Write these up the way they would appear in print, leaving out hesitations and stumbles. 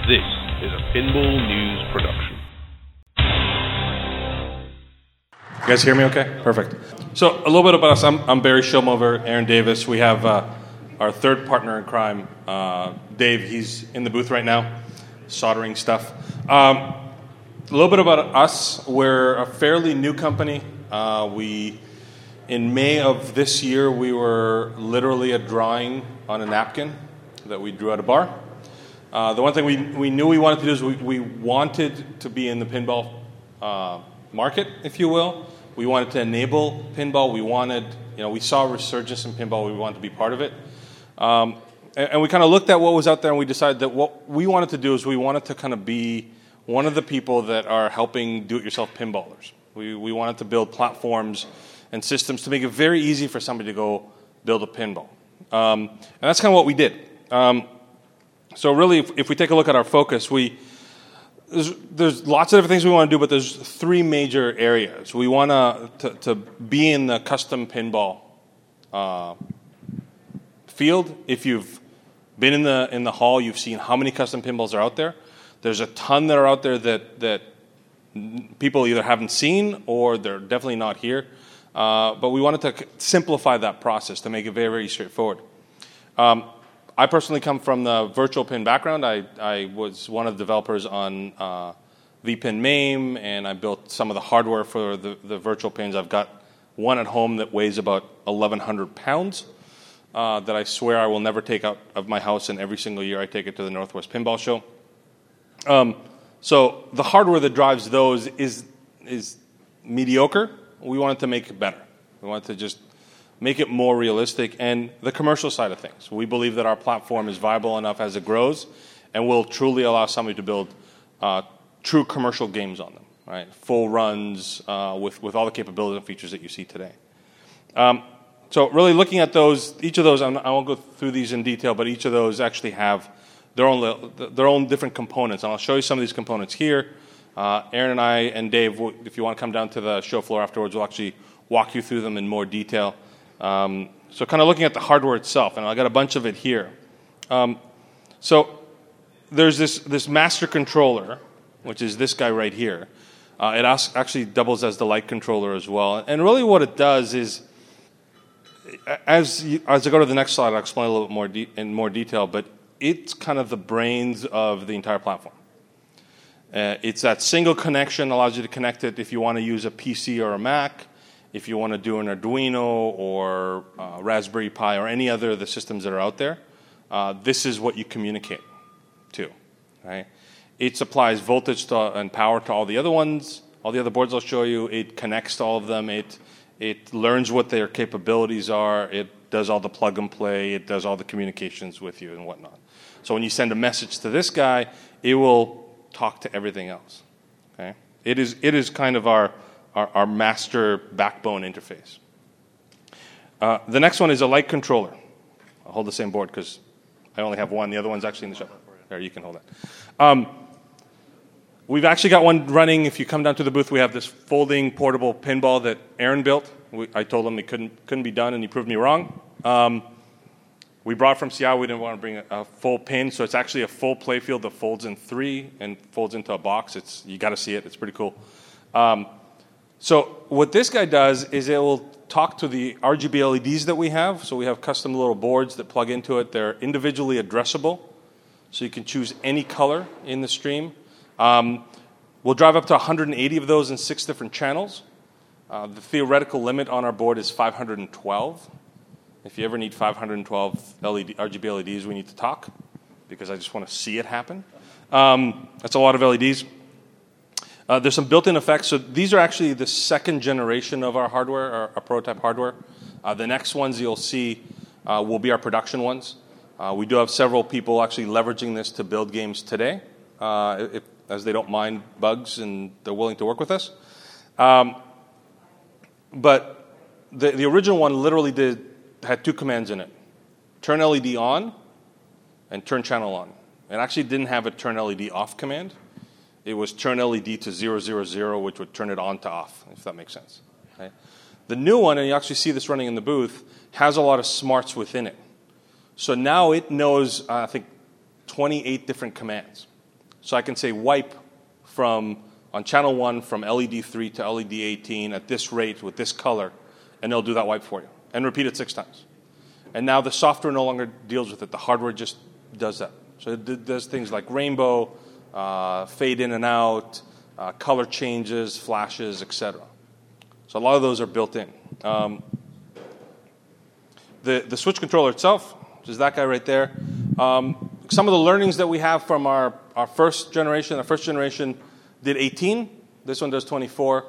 This is a Pinball News production. You guys hear me okay? Perfect. So a little bit about us. I'm Barry Schilmover, Aaron Davis. We have our third partner in crime, Dave. He's in the booth right now, soldering stuff. A little bit about us. We're a fairly new company. In May of this year, we were literally a drawing on a napkin that we drew at a bar. The one thing we knew we wanted to do is we wanted to be in the pinball market, if you will. We wanted to enable pinball. We saw a resurgence in pinball. We wanted to be part of it. And we kind of looked at what was out there, and we decided that what we wanted to do is we wanted to kind of be one of the people that are helping do-it-yourself pinballers. We wanted to build platforms and systems to make it very easy for somebody to go build a pinball. And that's kind of what we did. So really, if we take a look at our focus, there's lots of different things we want to do, but there's three major areas. We want to be in the custom pinball field. If you've been in the hall, you've seen how many custom pinballs are out there. There's a ton that are out there that people either haven't seen or they're definitely not here. But we wanted to simplify that process to make it very, very straightforward. I personally come from the virtual pin background. I was one of the developers on VPin MAME, and I built some of the hardware for the virtual pins. I've got one at home that weighs about 1,100 pounds that I swear I will never take out of my house, and every single year I take it to the Northwest Pinball Show. So the hardware that drives those is mediocre. We wanted to make it better. We wanted to just make it more realistic, and the commercial side of things. We believe that our platform is viable enough as it grows and will truly allow somebody to build true commercial games on them, right? Full runs with all the capabilities and features that you see today. So really looking at those, each of those, I won't go through these in detail, but each of those actually have their own different components. And I'll show you some of these components here. Aaron and I and Dave, if you want to come down to the show floor afterwards, we'll actually walk you through them in more detail. So kind of looking at the hardware itself, and I got a bunch of it here. So there's this master controller, which is this guy right here. It actually doubles as the light controller as well. And really what it does is, as I go to the next slide, I'll explain a little bit more in more detail, but it's kind of the brains of the entire platform. It's that single connection, allows you to connect it if you want to use a PC or a Mac. If you want to do an Arduino or Raspberry Pi or any other of the systems that are out there, this is what you communicate to. Right? It supplies voltage and power to all the other ones, all the other boards I'll show you. It connects to all of them. It learns what their capabilities are. It does all the plug and play. It does all the communications with you and whatnot. So when you send a message to this guy, it will talk to everything else. Okay? It is kind of our master backbone interface. The next one is a light controller. I'll hold the same board because I only have one. The other one's actually in the shop. There, you can hold that. We've actually got one running. If you come down to the booth, we have this folding portable pinball that Aaron built. I told him it couldn't be done, and he proved me wrong. We brought it from Seattle. We didn't want to bring a full pin, so it's actually a full playfield that folds in three and folds into a box. You got to see it. It's pretty cool. So what this guy does is it will talk to the RGB LEDs that we have. So we have custom little boards that plug into it. They're individually addressable, so you can choose any color in the stream. We'll drive up to 180 of those in 6 different channels. The theoretical limit on our board is 512. If you ever need 512 RGB LEDs, we need to talk, because I just want to see it happen. That's a lot of LEDs. There's some built-in effects. So these are actually the second generation of our hardware, our prototype hardware. The next ones you'll see will be our production ones. We do have several people actually leveraging this to build games today, as they don't mind bugs and they're willing to work with us. But the original one literally had 2 commands in it: turn LED on and turn channel on. It actually didn't have a turn LED off command. It was turn LED to 000, which would turn it on to off, if that makes sense. Okay? The new one, and you actually see this running in the booth, has a lot of smarts within it. So now it knows, I think, 28 different commands. So I can say wipe on channel 1 from LED 3 to LED 18 at this rate with this color, and it'll do that wipe for you. And repeat it 6 times. And now the software no longer deals with it. The hardware just does that. So it does things like rainbow, fade in and out, color changes, flashes, etc. So a lot of those are built in. The switch controller itself, which is that guy right there. Some of the learnings that we have from our first generation. Our first generation did 18. This one does 24.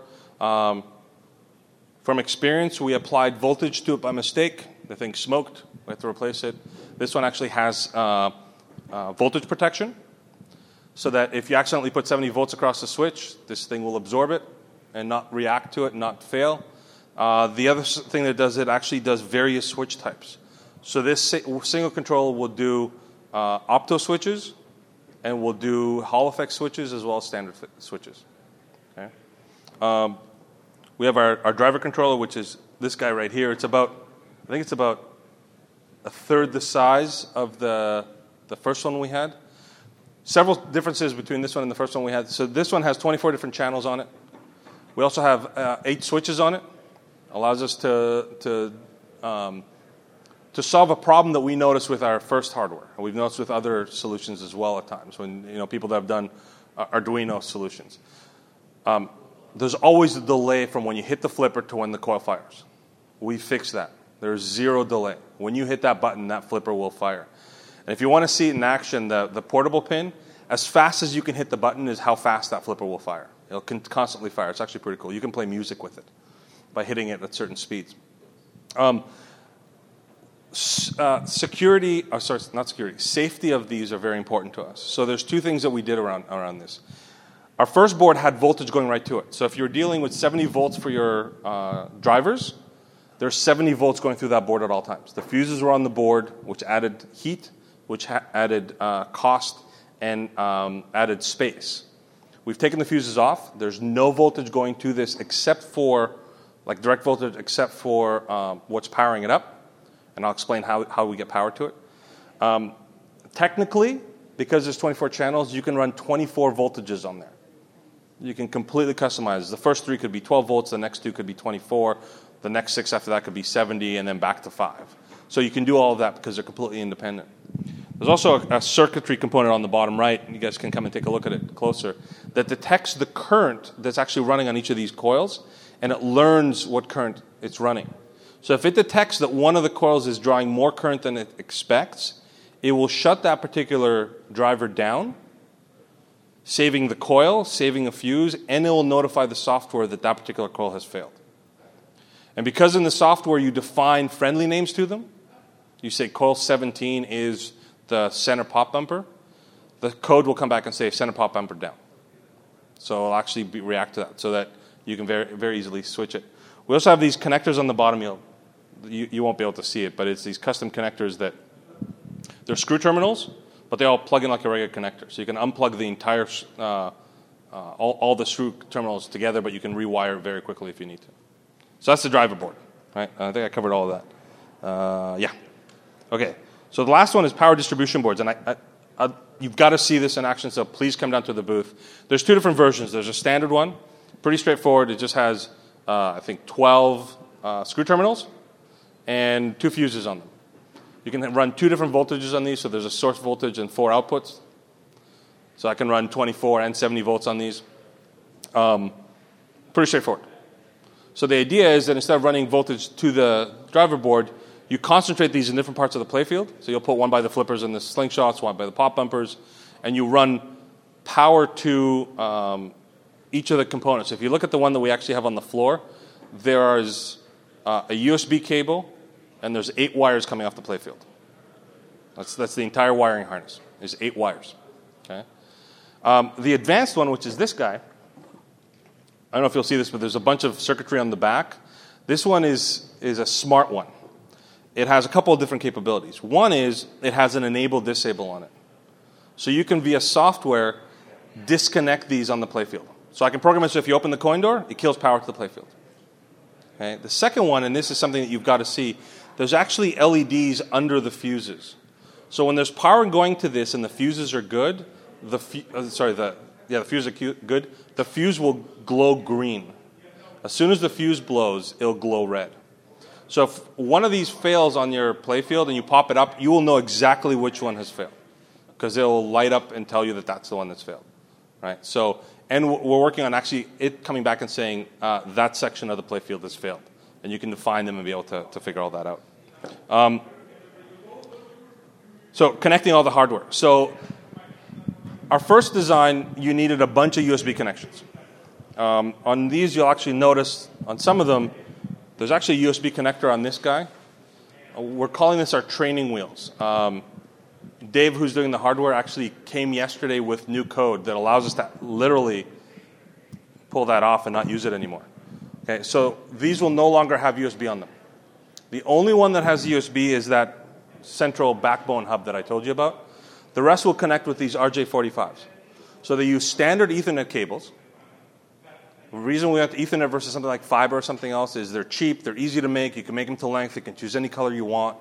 From experience, we applied voltage to it by mistake. The thing smoked. We had to replace it. This one actually has voltage protection, so that if you accidentally put 70 volts across the switch, this thing will absorb it and not react to it, not fail. The other thing that does it actually does various switch types. So this single controller will do opto switches, and will do Hall effect switches as well as standard switches. Okay. We have our driver controller, which is this guy right here. I think it's about a third the size of the first one we had. Several differences between this one and the first one we had. So this one has 24 different channels on it. We also have 8 switches on it. Allows us to solve a problem that we noticed with our first hardware. And we've noticed with other solutions as well at times, when people that have done Arduino solutions. There's always a delay from when you hit the flipper to when the coil fires. We fixed that. There's 0 delay. When you hit that button, that flipper will fire. And if you want to see it in action, the portable pin, as fast as you can hit the button is how fast that flipper will fire. It'll constantly fire. It's actually pretty cool. You can play music with it by hitting it at certain speeds. Safety of these are very important to us. So there's 2 things that we did around this. Our first board had voltage going right to it. So if you're dealing with 70 volts for your drivers, there's 70 volts going through that board at all times. The fuses were on the board, which added heat, which added cost, and added space. We've taken the fuses off. There's no voltage going to this except for, like direct voltage, except for what's powering it up. And I'll explain how we get power to it. Technically, because there's 24 channels, you can run 24 voltages on there. You can completely customize. The first 3 could be 12 volts, the next 2 could be 24, the next 6 after that could be 70, and then back to 5. So you can do all of that because they're completely independent. There's also a circuitry component on the bottom right, and you guys can come and take a look at it closer, that detects the current that's actually running on each of these coils, and it learns what current it's running. So if it detects that one of the coils is drawing more current than it expects, it will shut that particular driver down, saving the coil, saving a fuse, and it will notify the software that that particular coil has failed. And because in the software you define friendly names to them, you say coil 17 is the center pop bumper, the code will come back and say center pop bumper down. So it'll actually react to that so that you can very, very easily switch it. We also have these connectors on the bottom. You won't be able to see it, but it's these custom connectors that they're screw terminals, but they all plug in like a regular connector. So you can unplug the entire, all the screw terminals together, but you can rewire very quickly if you need to. So that's the driver board, right? I think I covered all of that. Yeah. Okay. So the last one is power distribution boards, and you've got to see this in action. So please come down to the booth. There's 2 different versions. There's a standard one, pretty straightforward. It just has, I think, 12 screw terminals and 2 fuses on them. You can run 2 different voltages on these. So there's a source voltage and 4 outputs. So I can run 24 and 70 volts on these. Pretty straightforward. So the idea is that instead of running voltage to the driver board, you concentrate these in different parts of the playfield. So you'll put one by the flippers and the slingshots, one by the pop bumpers, and you run power to each of the components. If you look at the one that we actually have on the floor, there is a USB cable, and there's 8 wires coming off the playfield. That's the entire wiring harness. There's 8 wires. Okay. The advanced one, which is this guy, I don't know if you'll see this, but there's a bunch of circuitry on the back. This one is a smart one. It has a couple of different capabilities. One is it has an enable disable on it. So you can, via software, disconnect these on the playfield. So I can program it so if you open the coin door, it kills power to the playfield. Okay. The second one, and this is something that you've got to see, there's actually LEDs under the fuses. So when there's power going to this and the fuses are good, the fuse is good. The fuse will glow green. As soon as the fuse blows, it'll glow red. So if one of these fails on your playfield and you pop it up, you will know exactly which one has failed, because it will light up and tell you that that's the one that's failed, right? So, and we're working on actually it coming back and saying that section of the playfield has failed, and you can define them and be able to figure all that out. So connecting all the hardware. So our first design, you needed a bunch of USB connections. On these, you'll actually notice on some of them, there's actually a USB connector on this guy. We're calling this our training wheels. Dave, who's doing the hardware, actually came yesterday with new code that allows us to literally pull that off and not use it anymore. Okay, so these will no longer have USB on them. The only one that has USB is that central backbone hub that I told you about. The rest will connect with these RJ45s. So they use standard Ethernet cables. The reason we went to Ethernet versus something like fiber or something else is they're cheap, they're easy to make, you can make them to length, you can choose any color you want.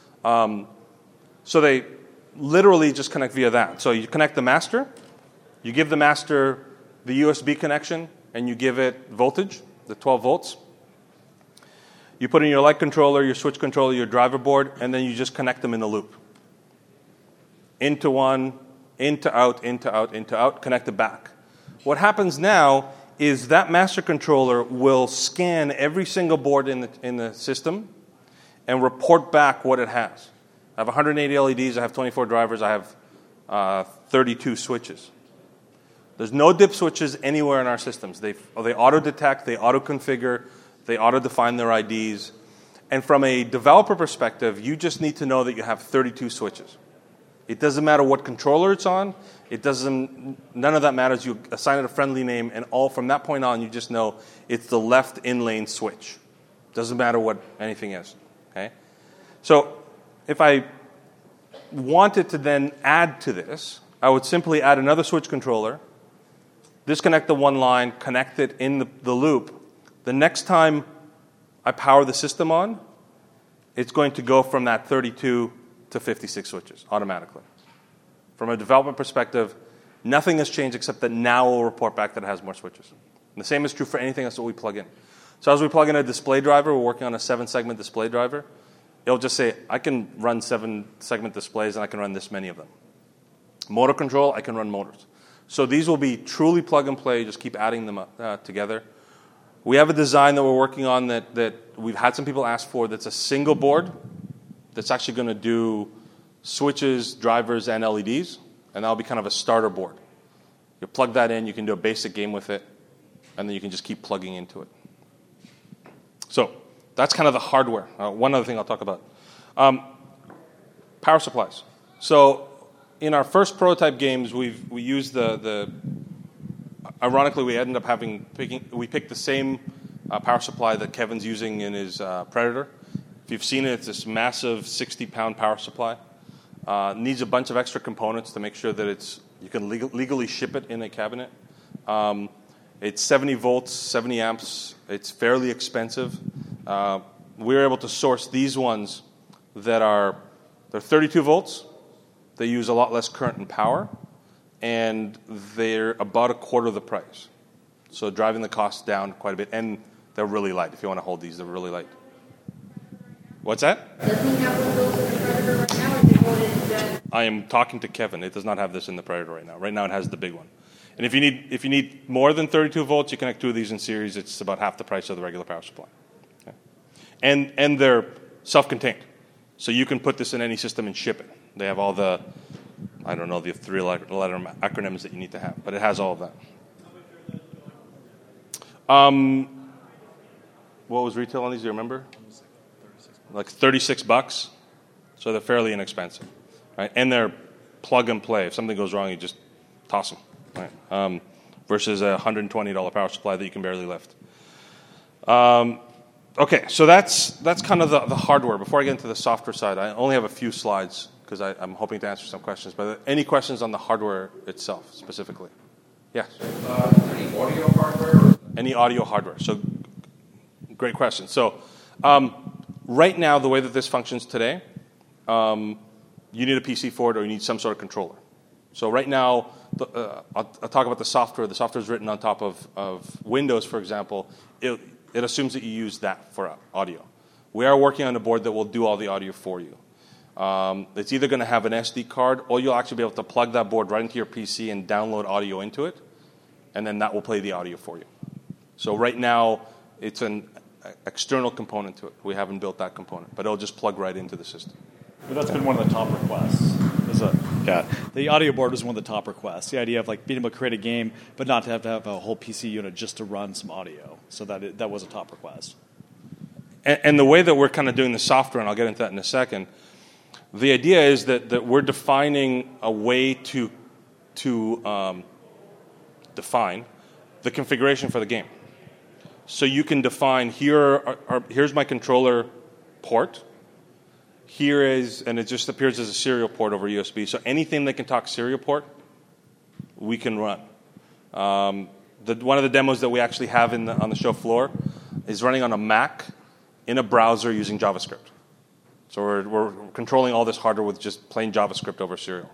So they literally just connect via that. So you connect the master, you give the master the USB connection, and you give it voltage, the 12 volts. You put in your light controller, your switch controller, your driver board, and then you just connect them in a loop. Into one, into out, into out, into out, connect it back. What happens now is that master controller will scan every single board in the system and report back what it has. I have 180 LEDs, I have 24 drivers, I have 32 switches. There's no dip switches anywhere in our systems. They auto-detect, they auto-configure, they auto-define their IDs. And from a developer perspective, you just need to know that you have 32 switches. It doesn't matter what controller it's on. None of that matters. You assign it a friendly name, and all from that point on, you just know it's the left in-lane switch. Doesn't matter what anything is. Okay? So if I wanted to then add to this, I would simply add another switch controller, disconnect the one line, connect it in the loop. The next time I power the system on, it's going to go from that 32 to 56 switches automatically. From a development perspective, nothing has changed except that now we'll report back that it has more switches. And the same is true for anything else that we plug in. So as we plug in a display driver, we're working on a 7-segment display driver. It'll just say, I can run 7-segment displays and I can run this many of them. Motor control, I can run motors. So these will be truly plug and play, just keep adding them together. We have a design that we're working on that we've had some people ask for that's a single board that's actually going to do switches, drivers, and LEDs, and that'll be kind of a starter board. You plug that in, you can do a basic game with it, and then you can just keep plugging into it. So that's kind of the hardware. One other thing I'll talk about. Power supplies. So in our first prototype games, we used ironically, we ended up we picked the same power supply that Kevin's using in his Predator. If you've seen it, it's this massive 60-pound power supply. Needs a bunch of extra components to make sure that you can legally ship it in a cabinet. It's 70 volts, 70 amps. It's fairly expensive. We were able to source these ones they're 32 volts. They use a lot less current and power, and they're about a quarter of the price. So driving the cost down quite a bit, and they're really light. If you want to hold these, they're really light. What's that? Doesn't he have one of those in the Predator right now, or is it going into... I am talking to Kevin. It does not have this in the Predator right now. Right now it has the big one. And if you need more than 32 volts, you connect two of these in series. It's about half the price of the regular power supply. Okay? And they're self-contained. So you can put this in any system and ship it. They have all the 3-letter acronyms that you need to have. But it has all of that. What was retail on these? Do you remember? Like $36. So they're fairly inexpensive. Right? And they're plug and play. If something goes wrong, you just toss them. Right? Versus a $120 power supply that you can barely lift. Okay, so that's kind of the hardware. Before I get into the software side, I only have a few slides because I'm hoping to answer some questions. But any questions on the hardware itself specifically? Yes? Any audio hardware? Any audio hardware. So great question. So right now, the way that this functions today, you need a PC for it or you need some sort of controller. So right now, I'll talk about the software. The software is written on top of Windows, for example. It assumes that you use that for audio. We are working on a board that will do all the audio for you. It's either going to have an SD card, or you'll actually be able to plug that board right into your PC and download audio into it, and then that will play the audio for you. So right now, it's an external component to it. We haven't built that component, but it'll just plug right into the system. But that's been one of the top requests. The audio board was one of the top requests. The idea of like being able to create a game, but not to have a whole PC unit just to run some audio. So that was a top request. And the way that we're kind of doing the software, and I'll get into that in a second, the idea is that we're defining a way to define the configuration for the game. So you can define, here's my controller port. Here is, and it just appears as a serial port over USB. So anything that can talk serial port, we can run. One of the demos that we actually have on the show floor is running on a Mac in a browser using JavaScript. So we're controlling all this hardware with just plain JavaScript over serial.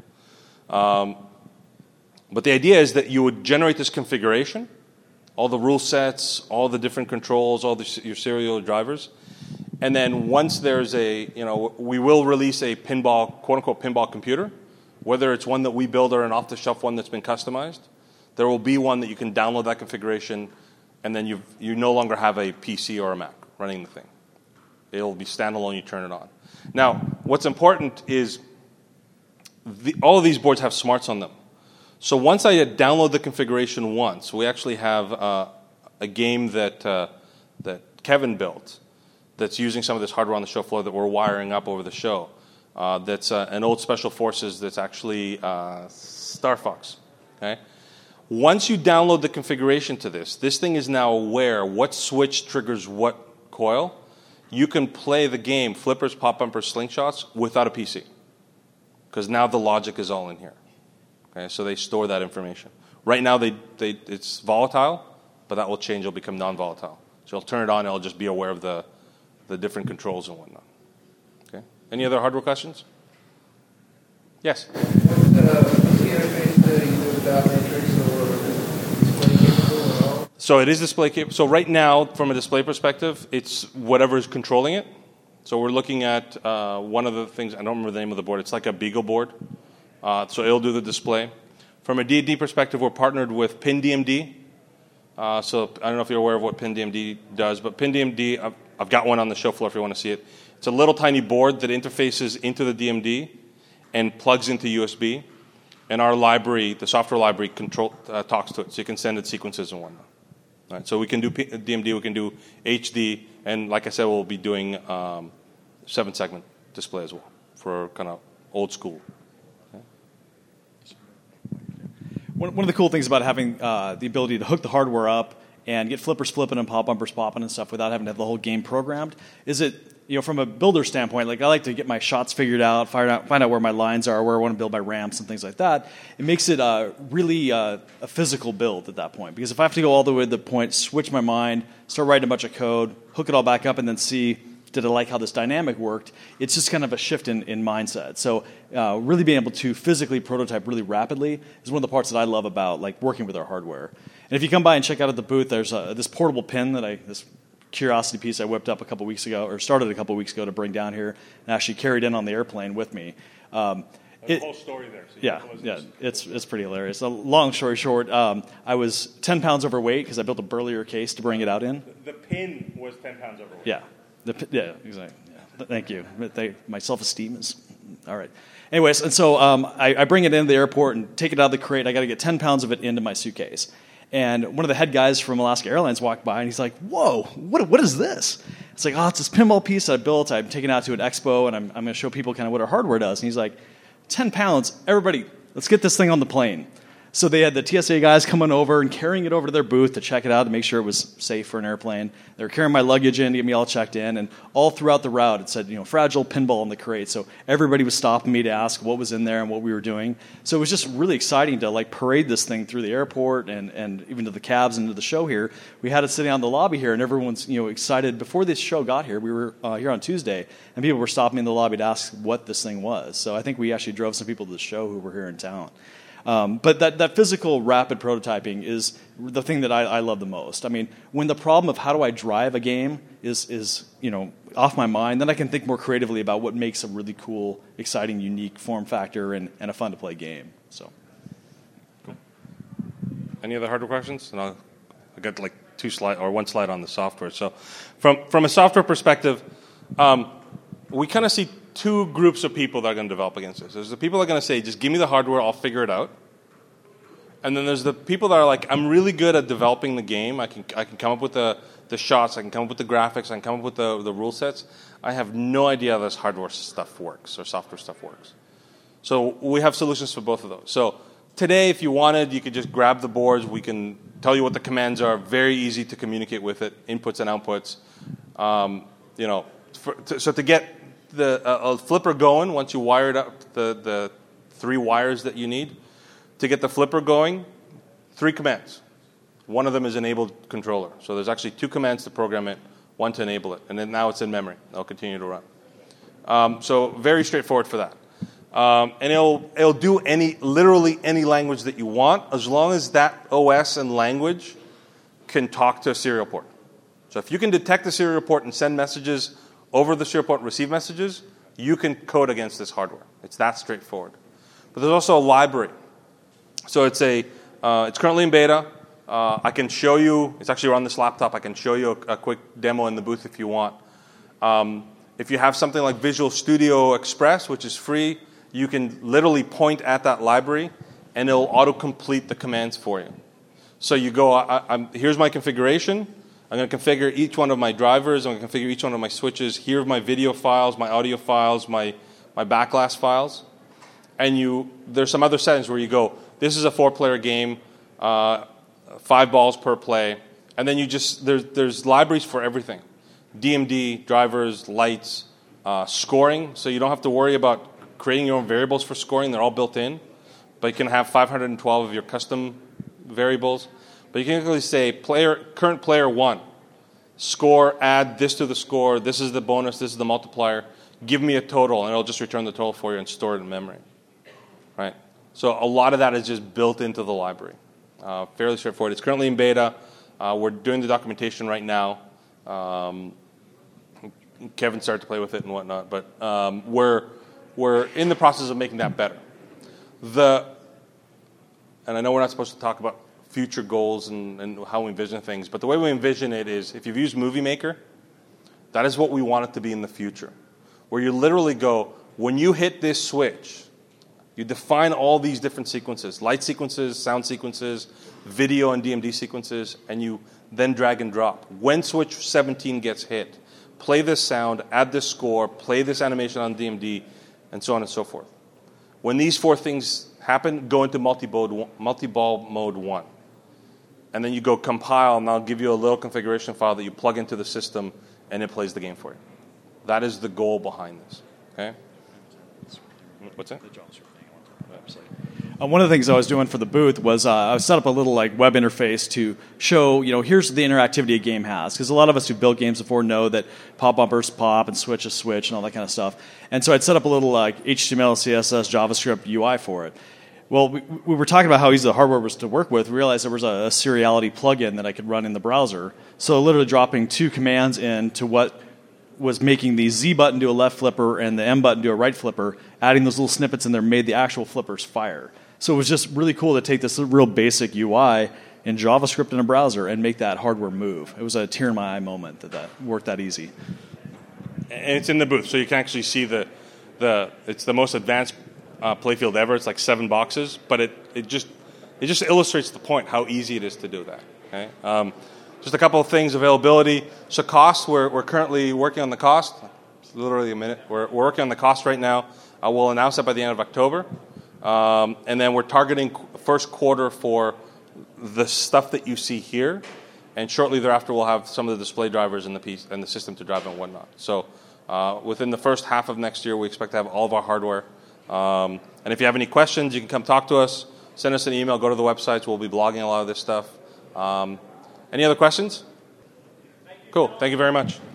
But the idea is that you would generate this configuration, all the rule sets, all the different controls, your serial drivers. And then once there's we will release a pinball, quote-unquote pinball computer, whether it's one that we build or an off-the-shelf one that's been customized. There will be one that you can download that configuration, and then you no longer have a PC or a Mac running the thing. It'll be standalone, you turn it on. Now, what's important is all of these boards have smarts on them. So once I download the configuration once, we actually have a game that Kevin built that's using some of this hardware on the show floor that we're wiring up over the show. That's an old Special Forces that's actually Star Fox. Okay? Once you download the configuration to this thing is now aware what switch triggers what coil. You can play the game, flippers, pop bumpers, slingshots, without a PC. Because now the logic is all in here. Okay, so they store that information. Right now it's volatile, but that will change. It'll become non-volatile. So you'll turn it on, it'll just be aware of the different controls and whatnot. Okay. Any other hardware questions? Yes? What's the interface that you do with dot matrix or display capable at all? So it is display capable. So right now, from a display perspective, it's whatever is controlling it. So we're looking at one of the things, I don't remember the name of the board. It's like a Beagle board. So it'll do the display. From a D&D perspective, we're partnered with PinDMD. So I don't know if you're aware of what PinDMD does, but PinDMD, I've got one on the show floor if you want to see it. It's a little tiny board that interfaces into the DMD and plugs into USB. And our library, the software library, talks to it, so you can send it sequences and whatnot. All right, so we can do DMD, we can do HD, and like I said, we'll be doing 7-segment display as well for kind of old school. One of the cool things about having the ability to hook the hardware up and get flippers flipping and pop bumpers popping and stuff without having to have the whole game programmed is it, from a builder standpoint, like I like to get my shots figured out, find out where my lines are, where I want to build my ramps and things like that. It makes it really a physical build at that point. Because if I have to go all the way to the point, switch my mind, start writing a bunch of code, hook it all back up, and then see, did I like how this dynamic worked? It's just kind of a shift in mindset. So really being able to physically prototype really rapidly is one of the parts that I love about like working with our hardware. And if you come by and check out at the booth, there's this portable pin this Curiosity piece I whipped up a couple weeks ago, or started a couple weeks ago to bring down here, and actually carried in on the airplane with me. There's a whole story there. So it's pretty hilarious. A long story short, I was 10 pounds overweight because I built a burlier case to bring it out in. The pin was 10 pounds overweight. Yeah. Exactly. Yeah. Thank you. My self-esteem is all right. Anyways, and so I bring it into the airport and take it out of the crate. I got to get 10 pounds of it into my suitcase. And one of the head guys from Alaska Airlines walked by, and he's like, "Whoa, what is this?" It's like, "Oh, it's this pinball piece that I built. I'm taking it out to an expo, and I'm going to show people kind of what our hardware does." And he's like, 10 pounds, everybody, let's get this thing on the plane. So they had the TSA guys coming over and carrying it over to their booth to check it out to make sure it was safe for an airplane. They were carrying my luggage in to get me all checked in, and all throughout the route it said, fragile pinball in the crate. So everybody was stopping me to ask what was in there and what we were doing. So it was just really exciting to like parade this thing through the airport and even to the cabs and to the show here. We had it sitting on the lobby here, and everyone's excited. Before this show got here, we were here on Tuesday, and people were stopping in the lobby to ask what this thing was. So I think we actually drove some people to the show who were here in town. But that physical rapid prototyping is the thing that I love the most. I mean, when the problem of how do I drive a game is off my mind, then I can think more creatively about what makes a really cool, exciting, unique form factor and a fun to play game. So, cool. Any other hardware questions? And I got like one slide on the software. So, from a software perspective, we kind of see two groups of people that are going to develop against this. There's the people that are going to say, just give me the hardware, I'll figure it out. And then there's the people that are like, I'm really good at developing the game. I can come up with the shots, I can come up with the graphics, I can come up with the rule sets. I have no idea how this hardware stuff works or software stuff works. So we have solutions for both of those. So today, if you wanted, you could just grab the boards. We can tell you what the commands are. Very easy to communicate with it, inputs and outputs. So to get a flipper going, once you wired up the 3 wires that you need, to get the flipper going, 3 commands. One of them is enabled controller. So there's actually 2 commands to program it, 1 to enable it. And then now it's in memory. It'll continue to run. So very straightforward for that. And it'll do literally any language that you want, as long as that OS and language can talk to a serial port. So if you can detect the serial port and send messages over the serial port and receive messages, you can code against this hardware. It's that straightforward. But there's also a library. So it's currently in beta. I can show you. It's actually on this laptop. I can show you a quick demo in the booth if you want. If you have something like Visual Studio Express, which is free, you can literally point at that library, and it'll auto-complete the commands for you. So you go, here's my configuration. I'm going to configure each one of my drivers. I'm going to configure each one of my switches. Here are my video files, my audio files, my backlash files. And there's some other settings where you go, this is a 4-player game, 5 balls per play. And then there's libraries for everything. DMD, drivers, lights, scoring. So you don't have to worry about creating your own variables for scoring. They're all built in. But you can have 512 of your custom variables. But you can actually say, current player 1, score, add this to the score, this is the bonus, this is the multiplier, give me a total, and it'll just return the total for you and store it in memory. Right? So a lot of that is just built into the library. Fairly straightforward. It's currently in beta. We're doing the documentation right now. Kevin started to play with it and whatnot, but we're in the process of making that better. And I know we're not supposed to talk about future goals and how we envision things, but the way we envision it is, if you've used Movie Maker, that is what we want it to be in the future, where you literally go, when you hit this switch, you define all these different sequences, light sequences, sound sequences, video and DMD sequences, and you then drag and drop. When switch 17 gets hit, play this sound, add this score, play this animation on DMD, and so on and so forth. When these 4 things happen, go into multi-ball mode 1. And then you go compile, and I'll give you a little configuration file that you plug into the system, and it plays the game for you. That is the goal behind this. Okay? What's that? One of the things I was doing for the booth was I set up a little web interface to show, here's the interactivity a game has. Because a lot of us who built games before know that pop bumpers pop and switch is switch and all that kind of stuff. And so I'd set up a little HTML, CSS, JavaScript UI for it. Well, we were talking about how easy the hardware was to work with. We realized there was a seriality plugin that I could run in the browser. So literally dropping 2 commands into what was making the Z button do a left flipper and the M button do a right flipper, adding those little snippets in there made the actual flippers fire. So it was just really cool to take this real basic UI in JavaScript in a browser and make that hardware move. It was a tear in my eye moment that worked that easy. And it's in the booth, so you can actually see it's the most advanced playfield ever. It's like 7 boxes, but it just illustrates the point how easy it is to do that. Okay? Just a couple of things, availability. So cost, we're currently working on the cost. It's literally a minute. We're working on the cost right now. We'll announce it by the end of October. And then we're targeting first quarter for the stuff that you see here. And shortly thereafter, we'll have some of the display drivers and the system to drive and whatnot. So within the first half of next year, we expect to have all of our hardware. And if you have any questions, you can come talk to us. Send us an email. Go to the websites. We'll be blogging a lot of this stuff. Any other questions? Cool. Thank you very much.